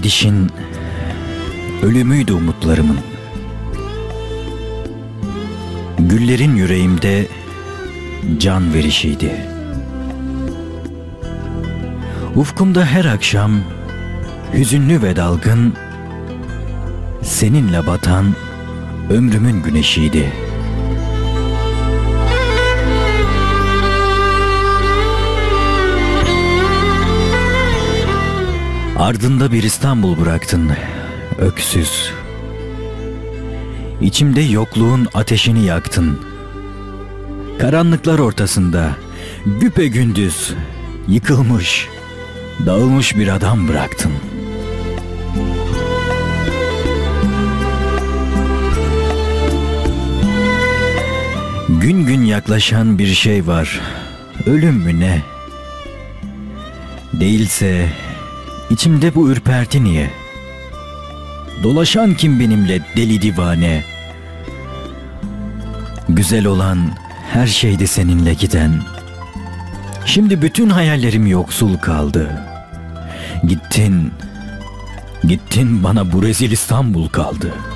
gidişin ölümüydü umutlarımın. Güllerin yüreğimde can verişiydi. Ufkumda her akşam hüzünlü ve dalgın, seninle batan ömrümün güneşiydi. Ardında bir İstanbul bıraktın, öksüz. İçimde yokluğun ateşini yaktın. Karanlıklar ortasında güpegündüz yıkılmış, dağılmış bir adam bıraktın. Gün gün yaklaşan bir şey var. Ölüm mü ne? Değilse içimde bu ürperti niye? Dolaşan kim benimle deli divane? Güzel olan her şeydi seninle giden. Şimdi bütün hayallerim yoksul kaldı. Gittin, gittin, bana bu rezil İstanbul kaldı.